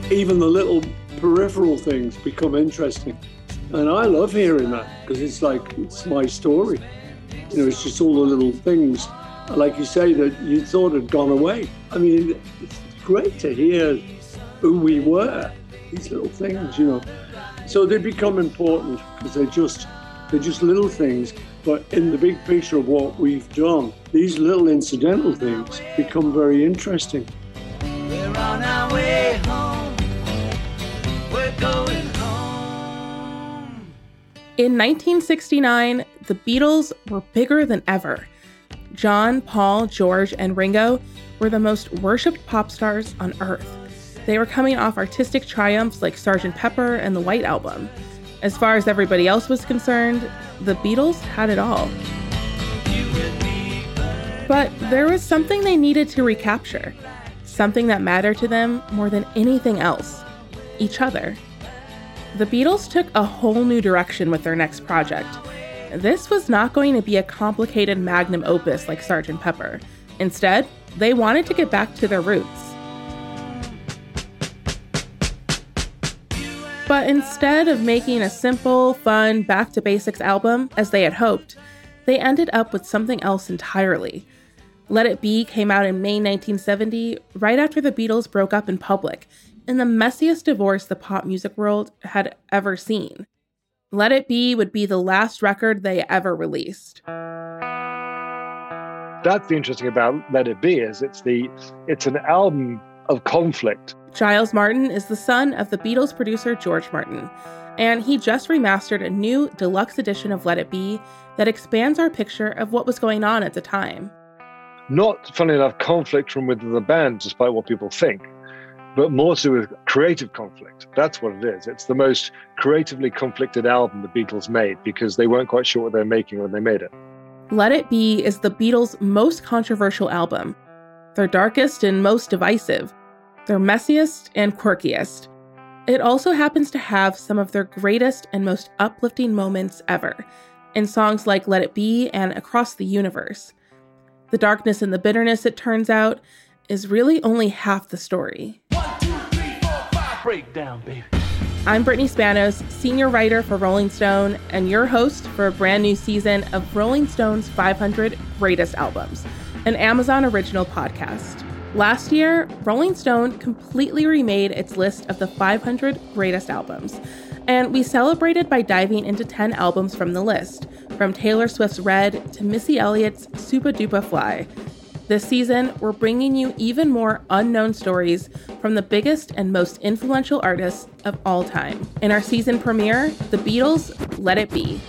even the little peripheral things become interesting. And I love hearing that because it's my story. It's just all the little things, like you say, that you thought had gone away. I mean, it's great to hear who we were, these little things, So they become important because they're just little things. But in the big picture of what we've done, these little incidental things become very interesting. We're on our way home. We're going home. In 1969, the Beatles were bigger than ever. John, Paul, George, and Ringo were the most worshipped pop stars on Earth. They were coming off artistic triumphs like Sgt. Pepper and the White Album. As far as everybody else was concerned, the Beatles had it all. But there was something they needed to recapture, something that mattered to them more than anything else: each other. The Beatles took a whole new direction with their next project. This was not going to be a complicated magnum opus like Sgt. Pepper. Instead, they wanted to get back to their roots. But instead of making a simple, fun, back-to-basics album, as they had hoped, they ended up with something else entirely. Let It Be came out in May 1970, right after the Beatles broke up in public, in the messiest divorce the pop music world had ever seen. Let It Be would be the last record they ever released. That's the interesting about Let It Be, is it's an album of conflict. Giles Martin is the son of the Beatles producer George Martin, and he just remastered a new deluxe edition of Let It Be that expands our picture of what was going on at the time. Not, funnily enough, conflict from within the band, despite what people think, but more to do with creative conflict. That's what it is. It's the most creatively conflicted album the Beatles made because they weren't quite sure what they were making when they made it. Let It Be is the Beatles' most controversial album, their darkest and most divisive, their messiest and quirkiest. It also happens to have some of their greatest and most uplifting moments ever, in songs like Let It Be and Across the Universe. The darkness and the bitterness, it turns out, is really only half the story. 1, 2, 3, 4, 5, breakdown, baby. I'm Brittany Spanos, senior writer for Rolling Stone, and your host for a brand new season of Rolling Stone's 500 Greatest Albums, an Amazon original podcast. Last year, Rolling Stone completely remade its list of the 500 greatest albums, and we celebrated by diving into 10 albums from the list, from Taylor Swift's Red to Missy Elliott's Supa Dupa Fly. This season, we're bringing you even more unknown stories from the biggest and most influential artists of all time. In our season premiere, The Beatles' Let It Be.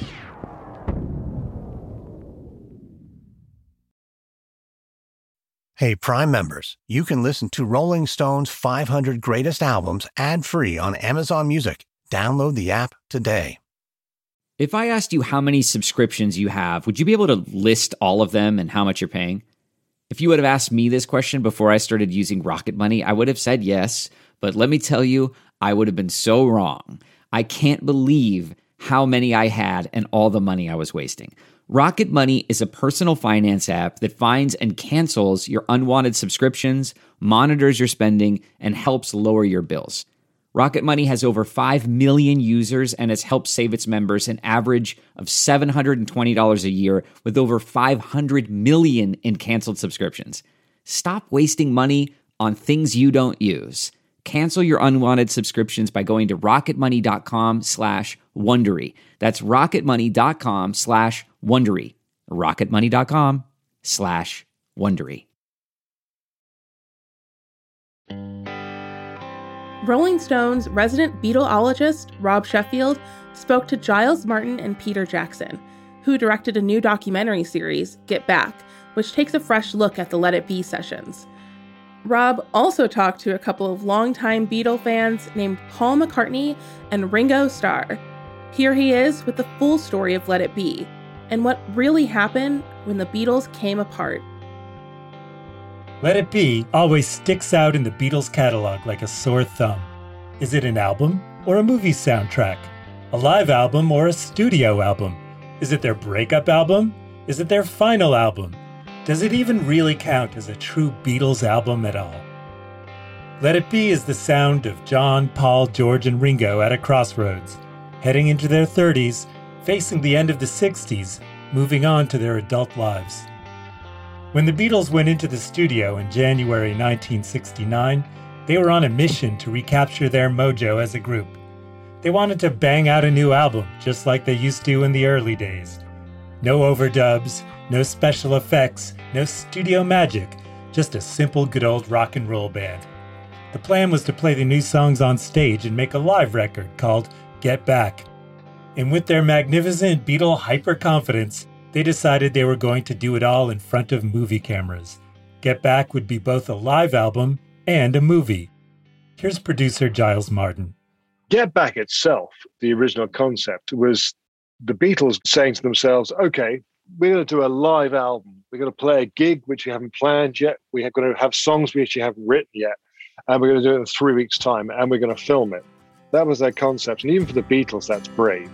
Hey, Prime members, you can listen to Rolling Stone's 500 Greatest Albums ad-free on Amazon Music. Download the app today. If I asked you how many subscriptions you have, would you be able to list all of them and how much you're paying? If you would have asked me this question before I started using Rocket Money, I would have said yes, but let me tell you, I would have been so wrong. I can't believe how many I had and all the money I was wasting. Rocket Money is a personal finance app that finds and cancels your unwanted subscriptions, monitors your spending, and helps lower your bills. Rocket Money has over 5 million users and has helped save its members an average of $720 a year with over 500 million in canceled subscriptions. Stop wasting money on things you don't use. Cancel your unwanted subscriptions by going to rocketmoney.com/Wondery. That's rocketmoney.com/Wondery. rocketmoney.com/Wondery. Rolling Stone's resident Beatleologist, Rob Sheffield, spoke to Giles Martin and Peter Jackson, who directed a new documentary series, Get Back, which takes a fresh look at the Let It Be sessions. Rob also talked to a couple of longtime Beatle fans named Paul McCartney and Ringo Starr. Here he is with the full story of Let It Be, and what really happened when the Beatles came apart. Let It Be always sticks out in the Beatles' catalog like a sore thumb. Is it an album or a movie soundtrack? A live album or a studio album? Is it their breakup album? Is it their final album? Does it even really count as a true Beatles album at all? Let It Be is the sound of John, Paul, George, and Ringo at a crossroads, heading into their 30s, facing the end of the 60s, moving on to their adult lives. When the Beatles went into the studio in January 1969, they were on a mission to recapture their mojo as a group. They wanted to bang out a new album, just like they used to in the early days. No overdubs, no special effects, no studio magic, just a simple good old rock and roll band. The plan was to play the new songs on stage and make a live record called Get Back. And with their magnificent Beatle hyper-confidence, they decided they were going to do it all in front of movie cameras. Get Back would be both a live album and a movie. Here's producer Giles Martin. Get Back itself, the original concept, was the Beatles saying to themselves, okay, we're going to do a live album. We're going to play a gig which we haven't planned yet. We're going to have songs we actually haven't written yet. And we're going to do it in 3 weeks' time, and we're going to film it. That was their concept. And even for the Beatles, that's brave.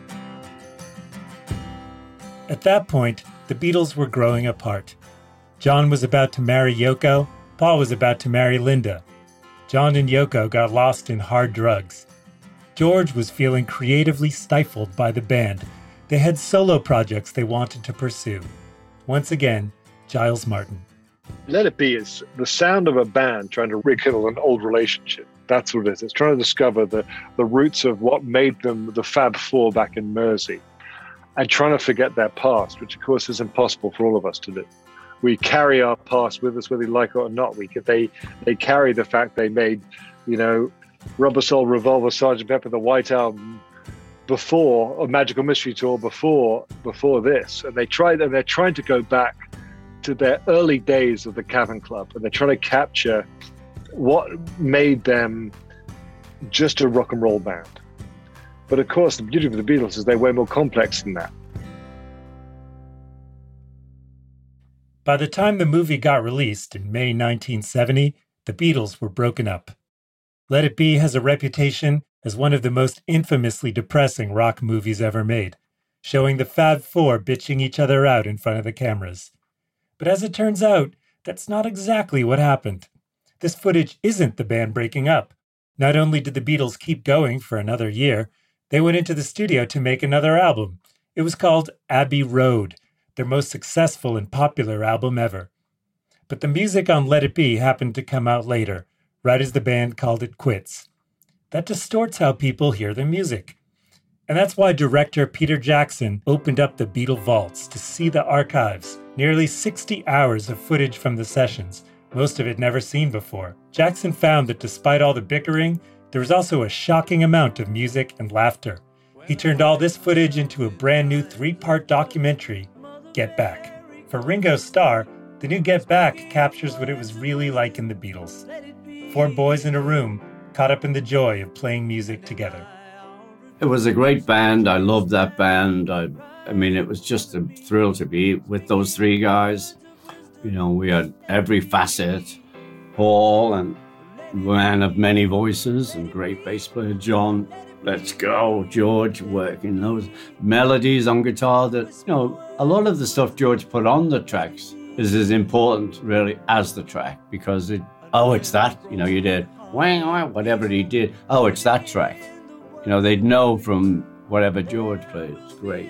At that point, the Beatles were growing apart. John was about to marry Yoko. Paul was about to marry Linda. John and Yoko got lost in hard drugs. George was feeling creatively stifled by the band. They had solo projects they wanted to pursue. Once again, Giles Martin. Let It Be is the sound of a band trying to rekindle an old relationship. That's what it is. It's trying to discover the roots of what made them the Fab Four back in Mersey and trying to forget their past, which, of course, is impossible for all of us to do. We carry our past with us, whether we like it or not. They carry the fact they made, Rubber Soul, Revolver, Sgt. Pepper, the White Album before, or Magical Mystery Tour before this. And they're trying to go back to their early days of the Cavern Club, and they're trying to capture what made them just a rock and roll band. But of course, the beauty of the Beatles is they're way more complex than that. By the time the movie got released in May 1970, the Beatles were broken up. Let It Be has a reputation as one of the most infamously depressing rock movies ever made, showing the Fab Four bitching each other out in front of the cameras. But as it turns out, that's not exactly what happened. This footage isn't the band breaking up. Not only did the Beatles keep going for another year, they went into the studio to make another album. It was called Abbey Road, their most successful and popular album ever. But the music on Let It Be happened to come out later, right as the band called it quits. That distorts how people hear the music. And that's why director Peter Jackson opened up the Beatle vaults to see the archives, nearly 60 hours of footage from the sessions, most of it never seen before. Jackson found that despite all the bickering, there was also a shocking amount of music and laughter. He turned all this footage into a brand new 3-part documentary, Get Back. For Ringo Starr, the new Get Back captures what it was really like in the Beatles. 4 boys in a room, caught up in the joy of playing music together. It was a great band. I loved that band. I mean, it was just a thrill to be with those 3 guys. We had every facet. Paul, and man of many voices, and great bass player John. Let's go. George working those melodies on guitar that, a lot of the stuff George put on the tracks is as important really as the track, because it's that, you did whatever he did. Oh, it's that track. They'd know from whatever George played. It's great.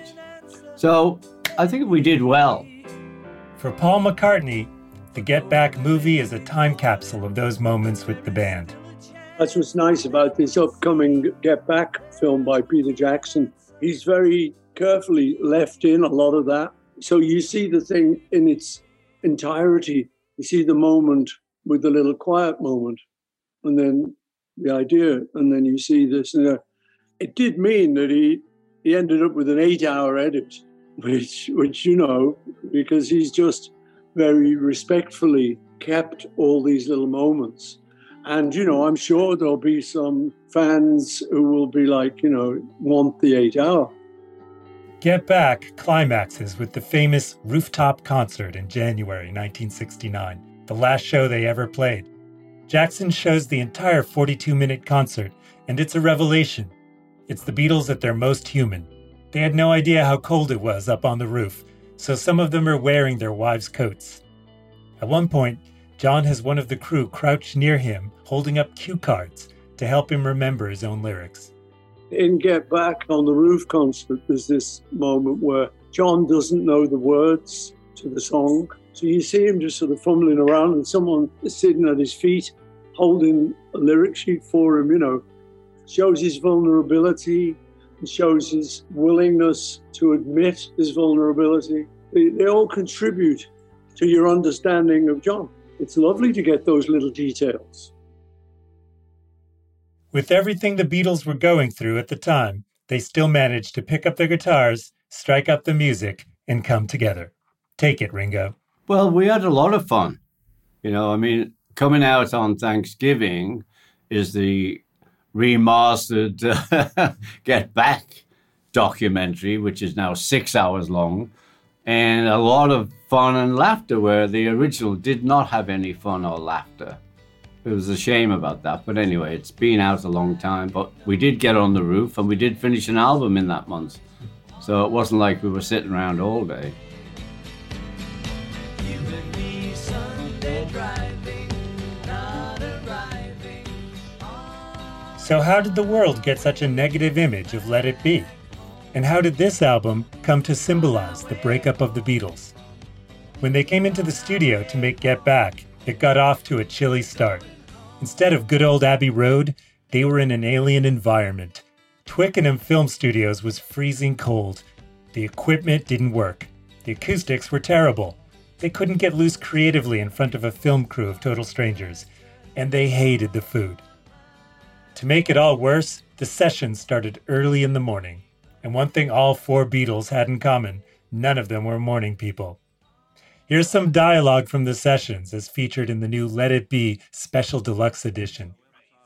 So I think we did well. For Paul McCartney, the Get Back movie is a time capsule of those moments with the band. That's what's nice about this upcoming Get Back film by Peter Jackson. He's very carefully left in a lot of that. So you see the thing in its entirety. You see the moment with the little quiet moment, and then the idea, and then you see this. It did mean that he ended up with an 8-hour edit, which because he's just very respectfully kept all these little moments. And, I'm sure there'll be some fans who will be like, want the 8-hour. Get Back climaxes with the famous rooftop concert in January 1969, the last show they ever played. Jackson shows the entire 42-minute concert, and it's a revelation. It's the Beatles at their most human. They had no idea how cold it was up on the roof, so some of them are wearing their wives' coats. At one point, John has one of the crew crouched near him, holding up cue cards to help him remember his own lyrics. In Get Back on the Roof concert, there's this moment where John doesn't know the words to the song. So you see him just sort of fumbling around, and someone is sitting at his feet holding a lyric sheet for him, shows his vulnerability, and shows his willingness to admit his vulnerability. They all contribute to your understanding of John. It's lovely to get those little details. With everything the Beatles were going through at the time, they still managed to pick up their guitars, strike up the music, and come together. Take it, Ringo. Well, we had a lot of fun. Coming out on Thanksgiving is the remastered Get Back documentary, which is now 6 hours long, and a lot of fun and laughter, where the original did not have any fun or laughter. It was a shame about that. But anyway, it's been out a long time. But we did get on the roof, and we did finish an album in that month. So it wasn't like we were sitting around all day. You and me Sunday driving, not arriving. So how did the world get such a negative image of Let It Be? And how did this album come to symbolize the breakup of the Beatles? When they came into the studio to make Get Back, it got off to a chilly start. Instead of good old Abbey Road, they were in an alien environment. Twickenham Film Studios was freezing cold. The equipment didn't work. The acoustics were terrible. They couldn't get loose creatively in front of a film crew of total strangers. And they hated the food. To make it all worse, the sessions started early in the morning. And one thing all four Beatles had in common, none of them were morning people. Here's some dialogue from the sessions as featured in the new Let It Be Special Deluxe Edition.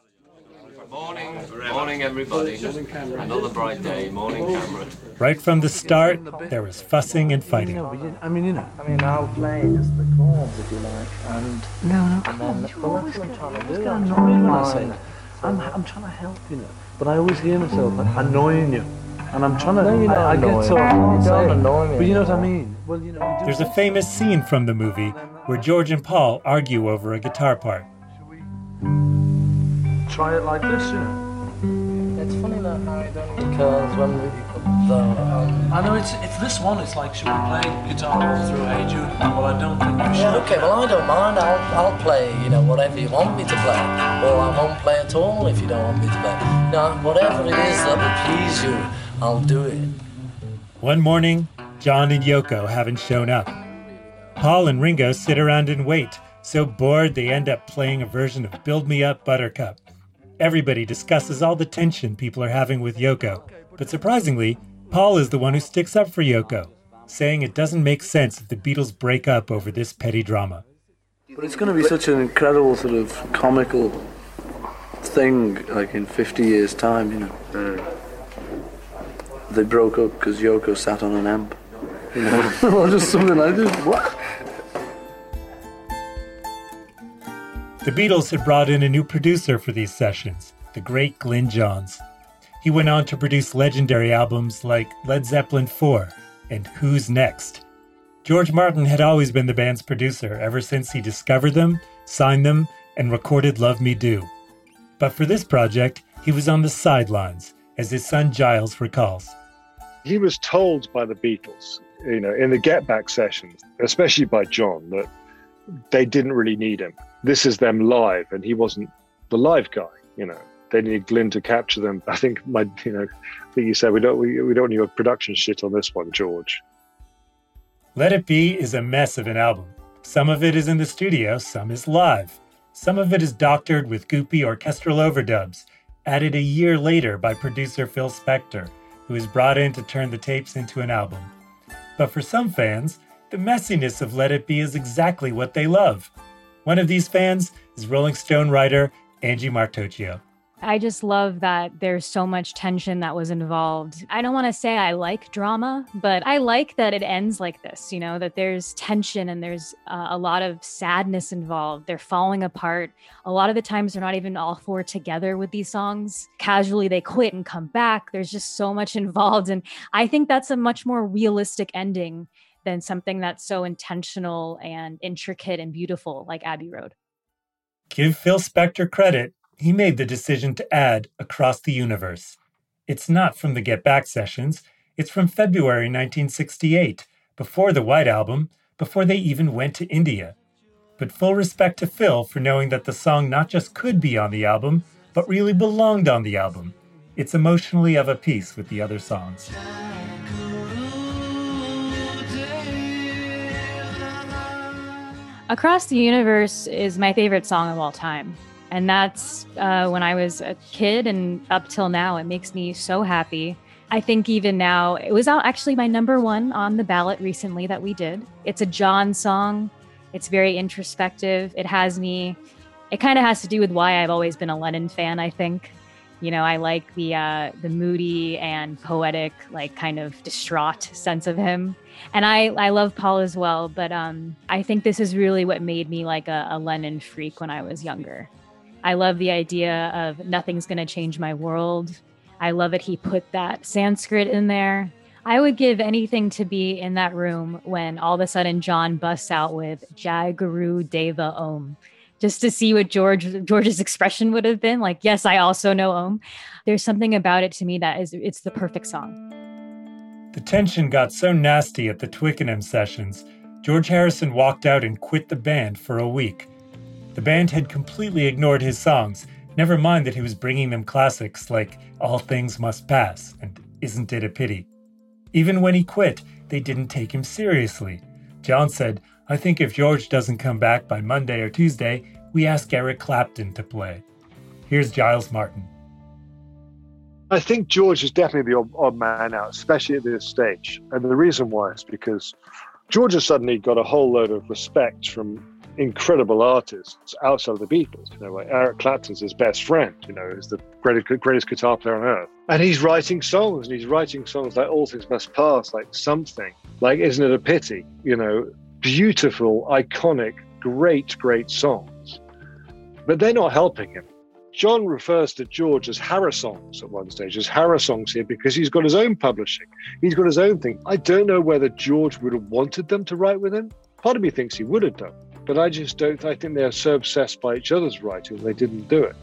Morning everybody. Another bright day. Morning, Cameron. Right from the start, there was fussing and fighting. I'll play just the chords if you like. And No, come on. that's what I'm trying to do. I'm trying to help, But I always hear myself annoying you. And I'm trying to. No, you're not I get so. You don't annoy me. But you know what I mean? Well, There's a famous scene from the movie where George and Paul argue over a guitar part. Try it like this, It's funny that how you don't, because when we I know it's this one. It's like, should we play guitar all through Hey Jude? Well, I don't think we should. Yeah, okay, well I don't mind. I'll play, whatever you want me to play. Or I won't play at all if you don't want me to play. No, whatever it is that will please you, I'll do it. One morning, John and Yoko haven't shown up. Paul and Ringo sit around and wait, so bored they end up playing a version of Build Me Up Buttercup. Everybody discusses all the tension people are having with Yoko, but surprisingly, Paul is the one who sticks up for Yoko, saying it doesn't make sense if the Beatles break up over this petty drama. But it's going to be such an incredible sort of comical thing, like in 50 years' time, They broke up because Yoko sat on an amp, or just something like this. What? The Beatles had brought in a new producer for these sessions, the great Glyn Johns. He went on to produce legendary albums like Led Zeppelin IV and Who's Next. George Martin had always been the band's producer ever since he discovered them, signed them, and recorded Love Me Do. But for this project, he was on the sidelines, as his son Giles recalls. He was told by the Beatles, in the Get Back sessions, especially by John, that they didn't really need him. This is them live, and he wasn't the live guy. They needed Glyn to capture them. I think you said we don't need a production shit on this one, George. Let It Be is a mess of an album. Some of it is in the studio, some is live. Some of it is doctored with goopy orchestral overdubs, added a year later by producer Phil Spector, who was brought in to turn the tapes into an album. But for some fans, the messiness of Let It Be is exactly what they love. One of these fans is Rolling Stone writer Angie Martocchio. I just love that there's so much tension that was involved. I don't want to say I like drama, but I like that it ends like this, that there's tension and there's a lot of sadness involved. They're falling apart. A lot of the times they're not even all four together with these songs. Casually they quit and come back. There's just so much involved. And I think that's a much more realistic ending than something that's so intentional and intricate and beautiful like Abbey Road. Give Phil Spector credit. He made the decision to add Across the Universe. It's not from the Get Back sessions. It's from February 1968, before the White Album, before they even went to India. But full respect to Phil for knowing that the song not just could be on the album, but really belonged on the album. It's emotionally of a piece with the other songs. Across the Universe is my favorite song of all time. And that's when I was a kid and up till now. It makes me so happy. I think even now, it was actually my number one on the ballot recently that we did. It's a John song. It's very introspective. It kind of has to do with why I've always been a Lennon fan, I think. You know, I like the moody and poetic, like kind of distraught sense of him. And I love Paul as well, but I think this is really what made me like a Lennon freak when I was younger. I love the idea of nothing's going to change my world. I love that he put that Sanskrit in there. I would give anything to be in that room when all of a sudden John busts out with Jai Guru Deva Om, just to see what George's expression would have been. Like, yes, I also know Om. There's something about it to me that it's the perfect song. The tension got so nasty at the Twickenham sessions, George Harrison walked out and quit the band for a week. The band had completely ignored his songs, never mind that he was bringing them classics like All Things Must Pass and Isn't It a Pity. Even when he quit, they didn't take him seriously. John said, "I think if George doesn't come back by Monday or Tuesday, we ask Eric Clapton to play." Here's Giles Martin. I think George is definitely the odd man out, especially at this stage. And the reason why is because George has suddenly got a whole load of respect from incredible artists outside of the Beatles. You know, like Eric Clapton's his best friend, you know, is the greatest guitar player on earth. And he's writing songs, and he's writing songs like All Things Must Pass, like Something, like Isn't It a Pity, you know, beautiful, iconic, great songs. But they're not helping him. John refers to George as Harrisongs at one stage, as Harrisongs here, because he's got his own publishing. He's got his own thing. I don't know whether George would have wanted them to write with him. Part of me thinks he would have done. But I just don't. I think they're so obsessed by each other's writing, they didn't do it.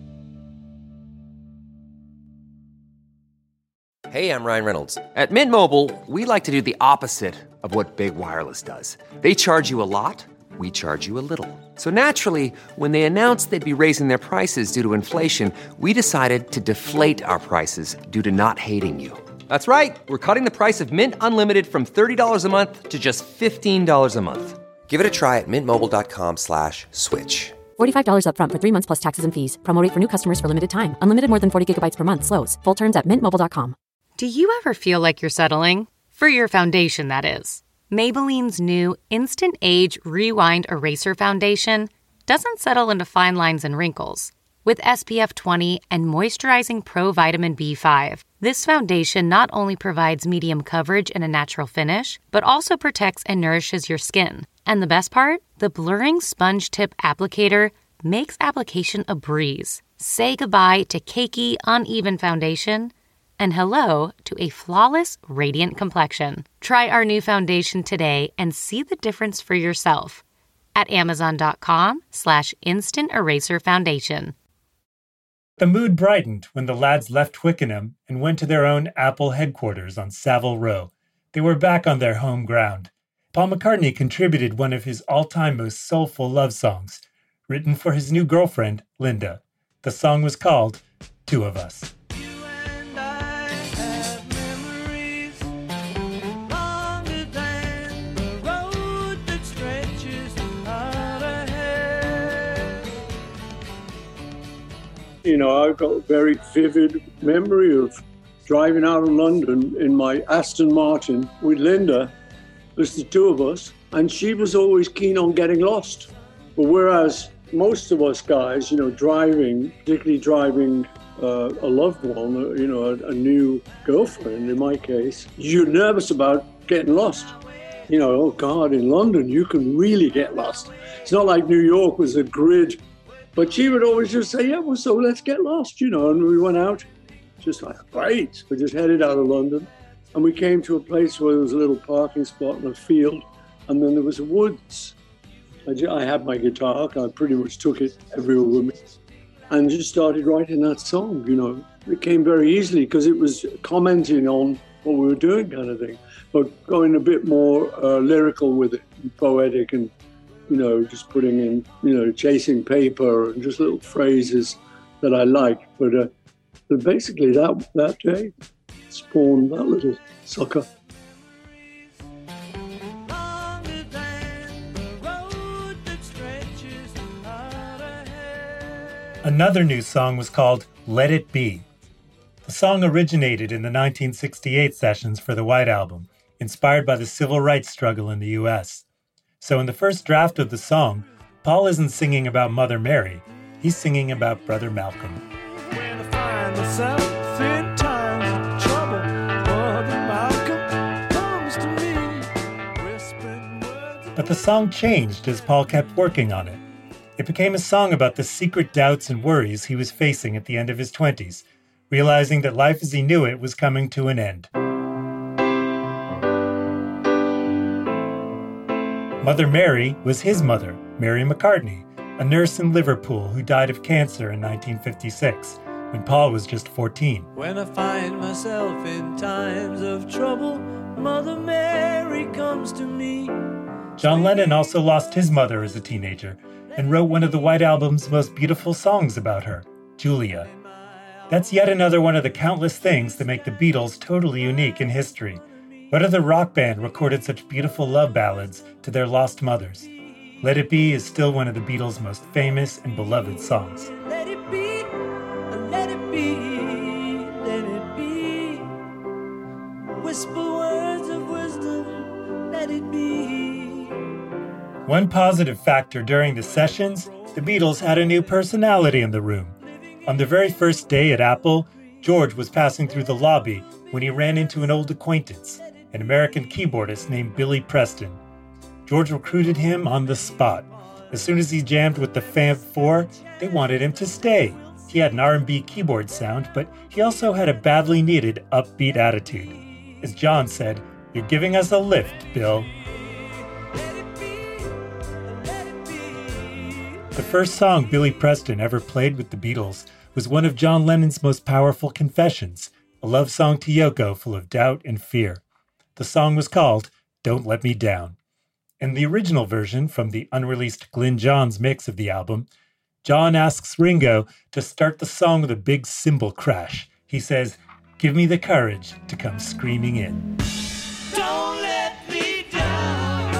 Hey, I'm Ryan Reynolds. At Mint Mobile, we like to do the opposite of what Big Wireless does. They charge you a lot, we charge you a little. So naturally, when they announced they'd be raising their prices due to inflation, we decided to deflate our prices due to not hating you. That's right. We're cutting the price of Mint Unlimited from $30 a month to just $15 a month. Give it a try at mintmobile.com/switch. $45 up front for 3 months plus taxes and fees. Promo rate for new customers for limited time. Unlimited more than 40 gigabytes per month slows. Full terms at mintmobile.com. Do you ever feel like you're settling? For your foundation, that is. Maybelline's new Instant Age Rewind Eraser Foundation doesn't settle into fine lines and wrinkles. With SPF 20 and moisturizing Pro Vitamin B5, this foundation not only provides medium coverage and a natural finish, but also protects and nourishes your skin. And the best part? The blurring sponge tip applicator makes application a breeze. Say goodbye to cakey, uneven foundation and hello to a flawless, radiant complexion. Try our new foundation today and see the difference for yourself at Amazon.com/Instant Eraser Foundation. The mood brightened when the lads left Twickenham and went to their own Apple headquarters on Savile Row. They were back on their home ground. Paul McCartney contributed one of his all-time most soulful love songs, written for his new girlfriend, Linda. The song was called Two of Us. You know, I've got a very vivid memory of driving out of London in my Aston Martin with Linda. There's the two of us, and she was always keen on getting lost. But whereas most of us guys, you know, particularly driving a loved one, you know, a new girlfriend in my case, you're nervous about getting lost. You know, oh God, in London, you can really get lost. It's not like New York was a grid. But she would always just say, yeah, well, so let's get lost, you know. And we went out, just like, great. We just headed out of London. And we came to a place where there was a little parking spot and a field, and then there was a woods. I had my guitar, I pretty much took it everywhere with me, and just started writing that song, you know. It came very easily because it was commenting on what we were doing kind of thing, but going a bit more lyrical with it, and poetic, and, you know, just putting in, you know, chasing paper and just little phrases that I like. But basically that day spawned that little sucker. Another new song was called Let It Be. The song originated in the 1968 sessions for the White Album, inspired by the civil rights struggle in the U.S. So in the first draft of the song, Paul isn't singing about Mother Mary, he's singing about Brother Malcolm. When I find myself in times of trouble, Brother Malcolm comes to me, whispering words. But the song changed as Paul kept working on it. It became a song about the secret doubts and worries he was facing at the end of his 20s, realizing that life as he knew it was coming to an end. Mother Mary was his mother, Mary McCartney, a nurse in Liverpool who died of cancer in 1956, when Paul was just 14. When I find myself in times of trouble, Mother Mary comes to me. John Lennon also lost his mother as a teenager and wrote one of the White Album's most beautiful songs about her, Julia. That's yet another one of the countless things that make the Beatles totally unique in history. What other rock band recorded such beautiful love ballads to their lost mothers? Let It Be is still one of the Beatles' most famous and beloved songs. Let it be, let it be, let it be. Whisper words of wisdom, let it be. One positive factor during the sessions, the Beatles had a new personality in the room. On the very first day at Apple, George was passing through the lobby when he ran into an old acquaintance, an American keyboardist named Billy Preston. George recruited him on the spot. As soon as he jammed with the Fab Four, they wanted him to stay. He had an R&B keyboard sound, but he also had a badly needed upbeat attitude. As John said, "You're giving us a lift, Bill." The first song Billy Preston ever played with the Beatles was one of John Lennon's most powerful confessions, a love song to Yoko full of doubt and fear. The song was called Don't Let Me Down. In the original version from the unreleased Glyn Johns mix of the album, John asks Ringo to start the song with a big cymbal crash. He says, "Give me the courage to come screaming in." Don't let me down.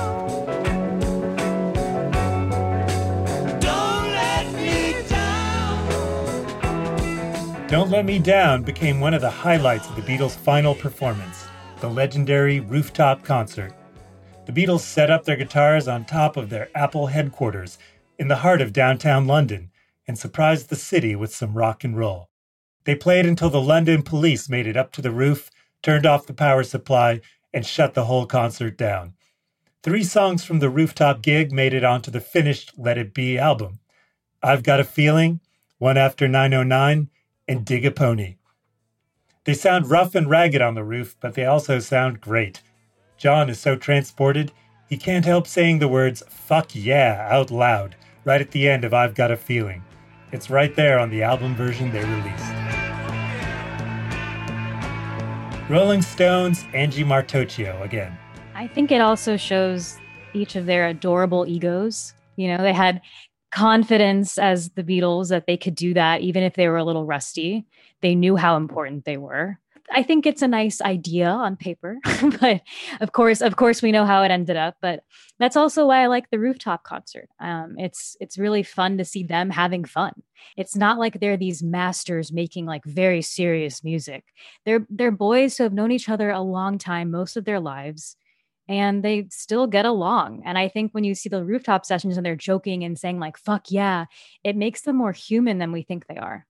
Don't let me down. Don't Let Me Down became one of the highlights of the Beatles' final performance, the legendary rooftop concert. The Beatles set up their guitars on top of their Apple headquarters in the heart of downtown London and surprised the city with some rock and roll. They played until the London police made it up to the roof, turned off the power supply, and shut the whole concert down. 3 songs from the rooftop gig made it onto the finished Let It Be album: I've Got a Feeling, One After 909, and Dig a Pony. They sound rough and ragged on the roof, but they also sound great. John is so transported, he can't help saying the words "fuck yeah" out loud right at the end of I've Got a Feeling. It's right there on the album version they released. Rolling Stones, Angie Martocchio again. I think it also shows each of their adorable egos. You know, they had confidence as the Beatles that they could do that even if they were a little rusty. They knew how important they were. I think it's a nice idea on paper, but of course we know how it ended up. But that's also why I like the rooftop concert. It's really fun to see them having fun. It's not like they're these masters making like very serious music. They're boys who have known each other a long time, most of their lives, and they still get along. And I think when you see the rooftop sessions and they're joking and saying like "fuck yeah," it makes them more human than we think they are.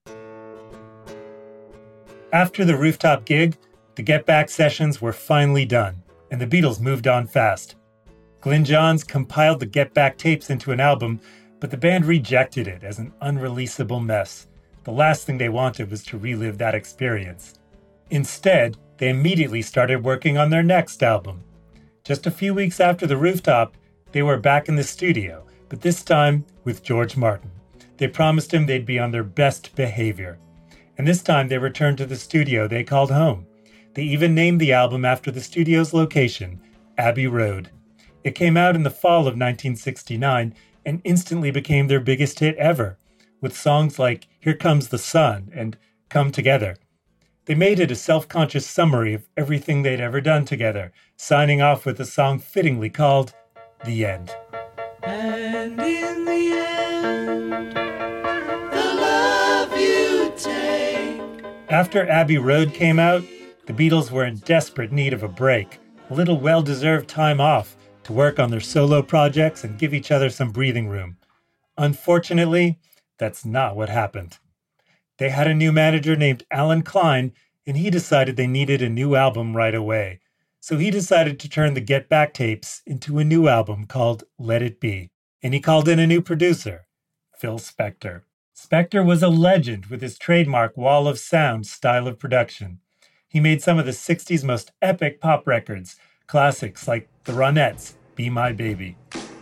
After the rooftop gig, the Get Back sessions were finally done, and the Beatles moved on fast. Glyn Johns compiled the Get Back tapes into an album, but the band rejected it as an unreleasable mess. The last thing they wanted was to relive that experience. Instead, they immediately started working on their next album. Just a few weeks after The Rooftop, they were back in the studio, but this time with George Martin. They promised him they'd be on their best behavior. And this time they returned to the studio they called home. They even named the album after the studio's location, Abbey Road. It came out in the fall of 1969 and instantly became their biggest hit ever, with songs like Here Comes the Sun and Come Together. They made it a self-conscious summary of everything they'd ever done together, signing off with a song fittingly called The End. And in the end, the love you take. After Abbey Road came out, the Beatles were in desperate need of a break, a little well-deserved time off to work on their solo projects and give each other some breathing room. Unfortunately, that's not what happened. They had a new manager named Alan Klein, and he decided they needed a new album right away. So he decided to turn the Get Back tapes into a new album called Let It Be. And he called in a new producer, Phil Spector. Spector was a legend with his trademark wall of sound style of production. He made some of the 60s most epic pop records, classics like The Ronettes' Be My Baby.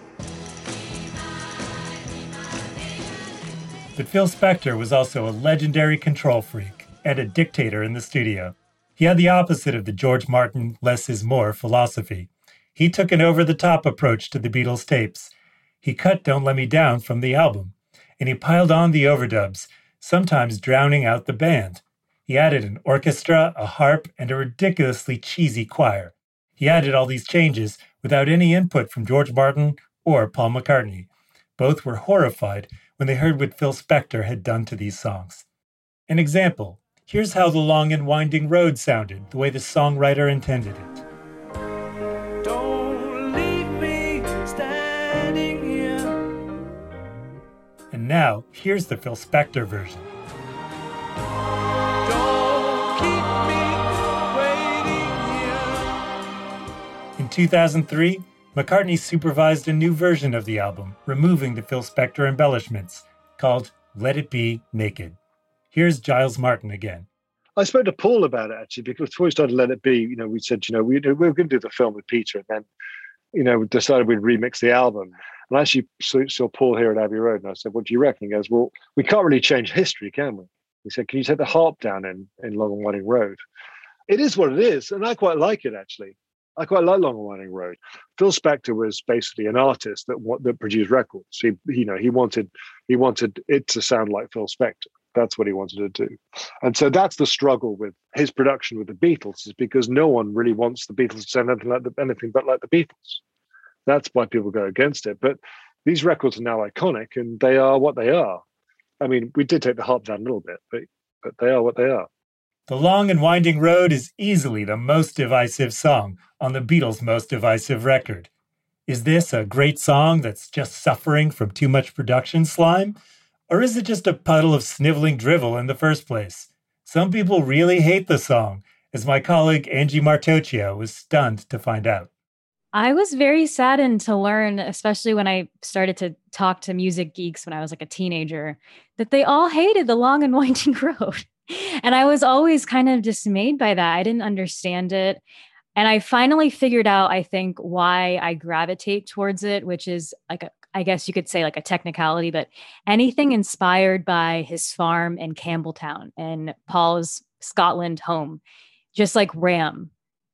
But Phil Spector was also a legendary control freak and a dictator in the studio. He had the opposite of the George Martin less is more philosophy. He took an over-the-top approach to the Beatles tapes. He cut Don't Let Me Down from the album, and he piled on the overdubs, sometimes drowning out the band. He added an orchestra, a harp, and a ridiculously cheesy choir. He added all these changes without any input from George Martin or Paul McCartney. Both were horrified when they heard what Phil Spector had done to these songs. An example, here's how The Long and Winding Road sounded, the way the songwriter intended it. Don't leave me standing here. And now, here's the Phil Spector version. Don't keep me waiting here. In 2003, McCartney supervised a new version of the album, removing the Phil Spector embellishments, called Let It Be Naked. Here's Giles Martin again. I spoke to Paul about it, actually, because before we started Let It Be, we said, we were going to do the film with Peter, and then, we decided we'd remix the album. And I actually saw Paul here at Abbey Road, and I said, what do you reckon? He goes, well, we can't really change history, can we? He said, can you take the harp down in Long and Winding Road? It is what it is, and I quite like it, actually. I quite like Long and Winding Road. Phil Spector was basically an artist that produced records. He wanted it to sound like Phil Spector. That's what he wanted to do. And so that's the struggle with his production with the Beatles, is because no one really wants the Beatles to sound anything but like the Beatles. That's why people go against it. But these records are now iconic, and they are what they are. I mean, we did take the harp down a little bit, but they are what they are. The Long and Winding Road is easily the most divisive song on the Beatles' most divisive record. Is this a great song that's just suffering from too much production slime? Or is it just a puddle of sniveling drivel in the first place? Some people really hate the song, as my colleague Angie Martocchio was stunned to find out. I was very saddened to learn, especially when I started to talk to music geeks when I was like a teenager, that they all hated The Long and Winding Road. And I was always kind of dismayed by that. I didn't understand it. And I finally figured out, I think, why I gravitate towards it, which is I guess you could say like a technicality, but anything inspired by his farm in Campbelltown and Paul's Scotland home, just like Ram.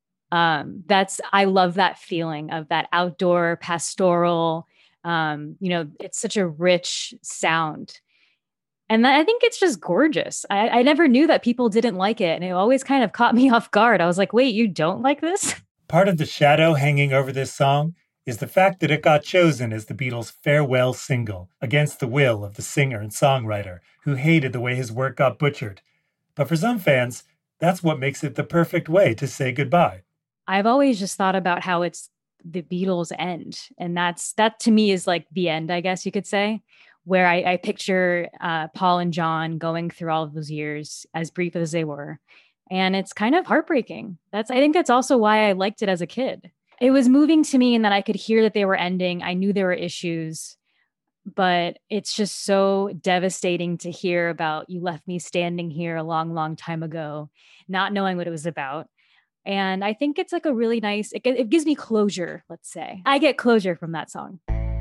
I love that feeling of that outdoor pastoral, it's such a rich sound. And I think it's just gorgeous. I never knew that people didn't like it. And it always kind of caught me off guard. I was like, wait, you don't like this? Part of the shadow hanging over this song is the fact that it got chosen as the Beatles' farewell single, against the will of the singer and songwriter, who hated the way his work got butchered. But for some fans, that's what makes it the perfect way to say goodbye. I've always just thought about how it's the Beatles' end. And that to me is like the end, I guess you could say, where I picture Paul and John going through all of those years, as brief as they were. And it's kind of heartbreaking. I think that's also why I liked it as a kid. It was moving to me in that I could hear that they were ending. I knew there were issues, but it's just so devastating to hear about, you left me standing here a long, long time ago, not knowing what it was about. And I think it's like a really nice, it gives me closure, let's say. I get closure from that song.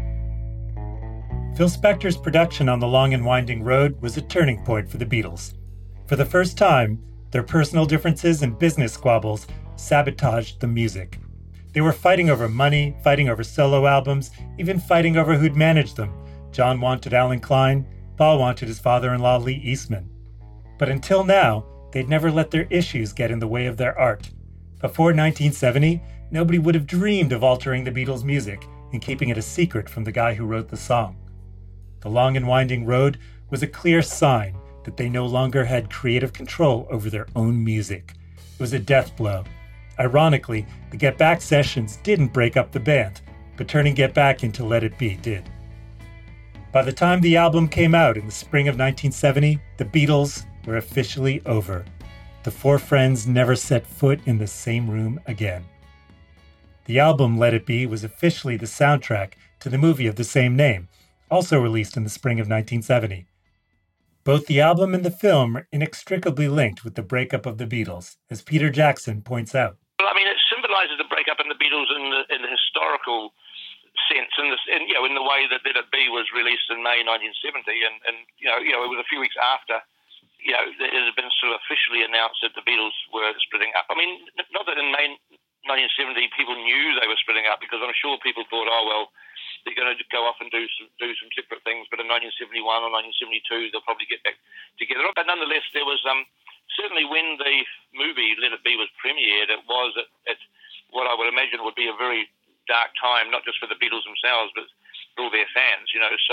Phil Spector's production on The Long and Winding Road was a turning point for the Beatles. For the first time, their personal differences and business squabbles sabotaged the music. They were fighting over money, fighting over solo albums, even fighting over who'd manage them. John wanted Alan Klein, Paul wanted his father-in-law Lee Eastman. But until now, they'd never let their issues get in the way of their art. Before 1970, nobody would have dreamed of altering the Beatles' music and keeping it a secret from the guy who wrote the song. The Long and Winding Road was a clear sign that they no longer had creative control over their own music. It was a death blow. Ironically, the Get Back sessions didn't break up the band, but turning Get Back into Let It Be did. By the time the album came out in the spring of 1970, the Beatles were officially over. The four friends never set foot in the same room again. The album Let It Be was officially the soundtrack to the movie of the same name, also released in the spring of 1970. Both the album and the film are inextricably linked with the breakup of the Beatles, as Peter Jackson points out. Well, I mean, it symbolizes the breakup in the Beatles in the historical sense, in the way that Let It Be was released in May 1970, and it was a few weeks after. It had been sort of officially announced that the Beatles were splitting up. I mean, not that in May 1970 people knew they were splitting up, because I'm sure people thought, oh well, they're going to go off and do some separate things, but in 1971 or 1972 they'll probably get back together. But nonetheless, there was certainly when the movie Let It Be was premiered, it was at what I would imagine would be a very dark time, not just for the Beatles themselves, but for all their fans.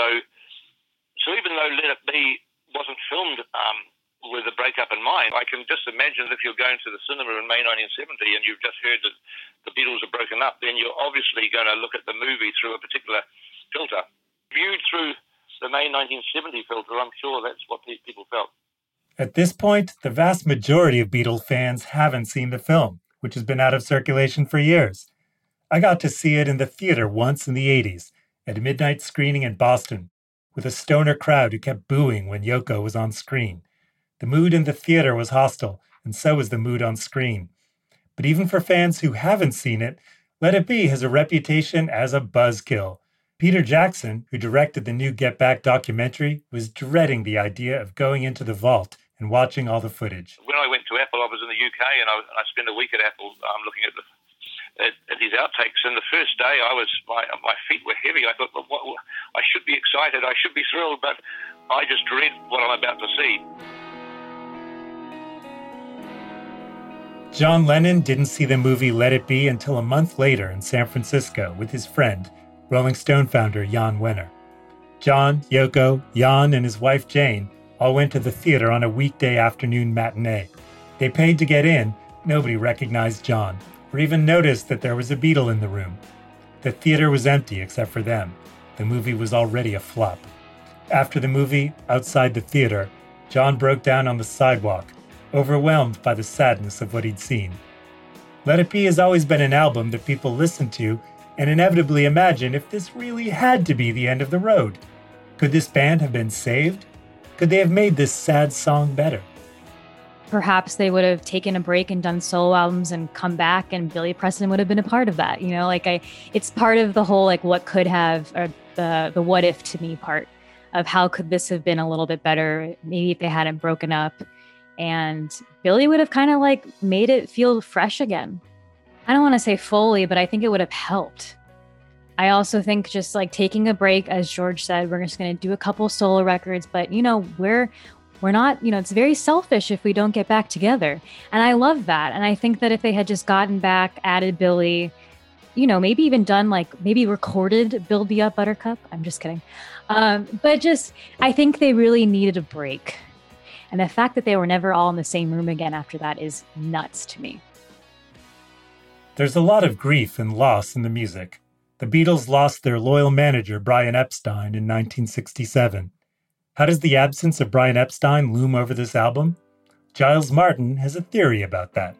So even though Let It Be wasn't filmed with a breakup in mind, I can just imagine if you're going to the cinema in May 1970 and you've just heard that the Beatles are broken up, then you're obviously going to look at the movie through a particular filter. Viewed through the May 1970 filter, I'm sure that's what people felt. At this point, the vast majority of Beatles fans haven't seen the film, which has been out of circulation for years. I got to see it in the theater once in the 80s, at a midnight screening in Boston, with a stoner crowd who kept booing when Yoko was on screen. The mood in the theater was hostile, and so was the mood on screen. But even for fans who haven't seen it, Let It Be has a reputation as a buzzkill. Peter Jackson, who directed the new Get Back documentary, was dreading the idea of going into the vault and watching all the footage. When I went to Apple, I was in the UK, and I spent a week at Apple looking at these outtakes. And the first day, my feet were heavy. I thought, well, I should be excited, I should be thrilled, but I just dread what I'm about to see. John Lennon didn't see the movie Let It Be until a month later in San Francisco with his friend, Rolling Stone founder Jan Wenner. John, Yoko, Jan, and his wife Jane all went to the theater on a weekday afternoon matinee. They paid to get in. Nobody recognized John, or even noticed that there was a Beatle in the room. The theater was empty except for them. The movie was already a flop. After the movie, outside the theater, John broke down on the sidewalk, overwhelmed by the sadness of what he'd seen. Let It Be has always been an album that people listen to and inevitably imagine if this really had to be the end of the road. Could this band have been saved? Could they have made this sad song better? Perhaps they would have taken a break and done solo albums and come back, and Billy Preston would have been a part of that. It's part of the whole what could have, or the what if to me part of how could this have been a little bit better, maybe if they hadn't broken up. And Billy would have kind of made it feel fresh again. I don't want to say fully, but I think it would have helped. I also think just taking a break, as George said, we're just going to do a couple solo records, but we're not, it's very selfish if we don't get back together. And I love that. And I think that if they had just gotten back, added Billy, maybe even done maybe recorded Build Me Up Buttercup. I'm just kidding. But I think they really needed a break. And the fact that they were never all in the same room again after that is nuts to me. There's a lot of grief and loss in the music. The Beatles lost their loyal manager, Brian Epstein, in 1967. How does the absence of Brian Epstein loom over this album? Giles Martin has a theory about that.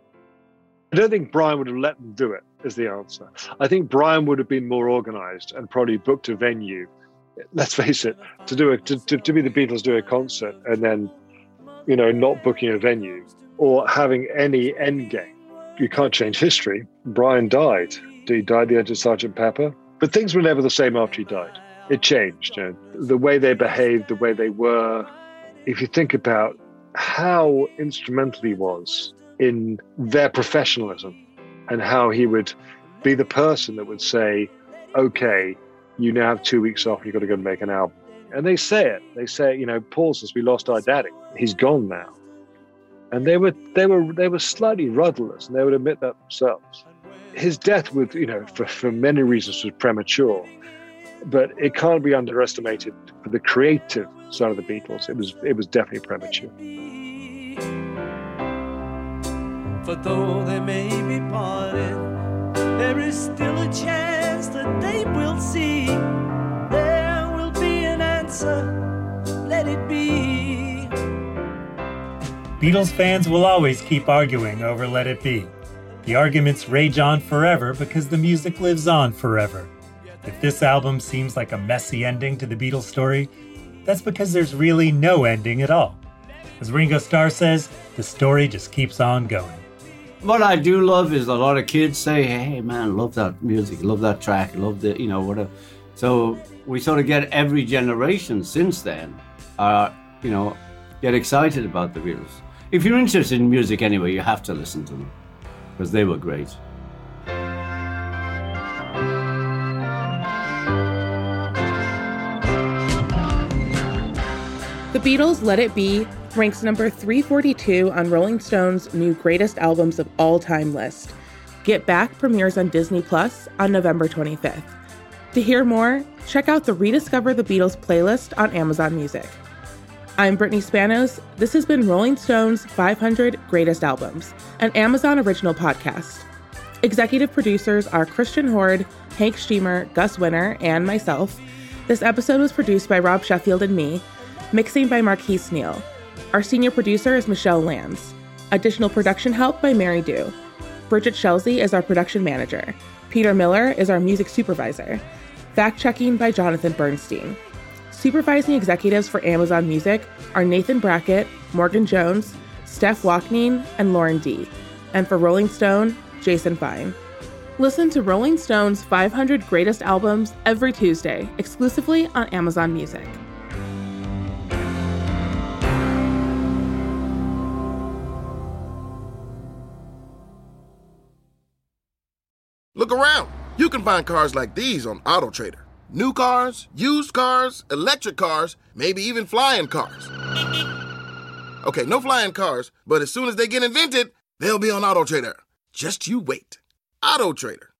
I don't think Brian would have let them do it, is the answer. I think Brian would have been more organized and probably booked a venue. Let's face it, to be the Beatles do a concert and then, not booking a venue or having any end game. you can't change history. Brian died. He died at the end of Sgt. Pepper. But things were never the same after he died. It changed. You know, the way they behaved, the way they were. If you think about how instrumental he was in their professionalism and how he would be the person that would say, okay, you now have 2 weeks off, you've got to go and make an album. And they say it. They say, you know, Paul says, we lost our daddy. He's gone now. And they were slightly rudderless, and they would admit that themselves. His death would, you know, for many reasons was premature, but it can't be underestimated for the creative side of the Beatles. It was definitely premature. For though they may be parted, there is still a chance that they will see. There will be an answer, let it be. Beatles fans will always keep arguing over Let It Be. The arguments rage on forever because the music lives on forever. If this album seems like a messy ending to the Beatles story, that's because there's really no ending at all. As Ringo Starr says, the story just keeps on going. What I do love is a lot of kids say, hey man, love that music, love that track, love the, you know, whatever. So we sort of get every generation since then, you know, get excited about the Beatles. If you're interested in music anyway, you have to listen to them because they were great. The Beatles' Let It Be ranks number 342 on Rolling Stone's new greatest albums of all time list. Get Back premieres on Disney Plus on November 25th. To hear more, check out the Rediscover the Beatles playlist on Amazon Music. I'm Brittany Spanos. This has been Rolling Stone's 500 Greatest Albums, an Amazon original podcast. Executive producers are Christian Horde, Hank Steamer, Gus Winter, and myself. This episode was produced by Rob Sheffield and me, mixing by Marquise Neal. Our senior producer is Michelle Lands. Additional production help by Mary Dew. Bridget Shelsey is our production manager. Peter Miller is our music supervisor. Fact-checking by Jonathan Bernstein. Supervising executives for Amazon Music are Nathan Brackett, Morgan Jones, Steph Walkneen, and Lauren D. And for Rolling Stone, Jason Fine. Listen to Rolling Stone's 500 Greatest Albums every Tuesday, exclusively on Amazon Music. Look around. You can find cars like these on AutoTrader. New cars, used cars, electric cars, maybe even flying cars. Okay, no flying cars, but as soon as they get invented, they'll be on AutoTrader. Just you wait. AutoTrader.